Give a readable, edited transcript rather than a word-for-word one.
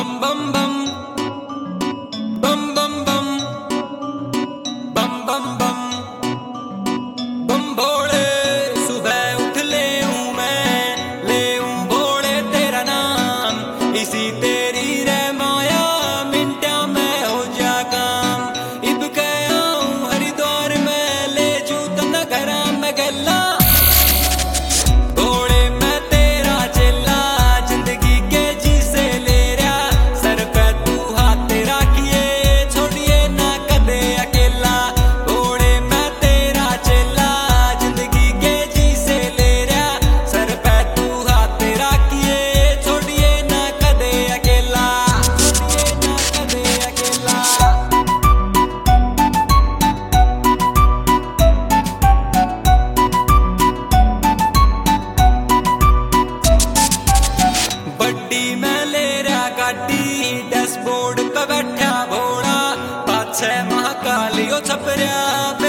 बम बम बम बम बम बम बम बम बम बम भोले सुबह उठ ले हूँ मैं ले हूँ भोले तेरा नाम इसी तेरी रे माया मिनटा में हो जा काम इब गया हूँ हरिद्वार में ले जू तना घरा में गला डैशबोर्ड पे बैठा भोला पाछे महाकालियो छपरिया।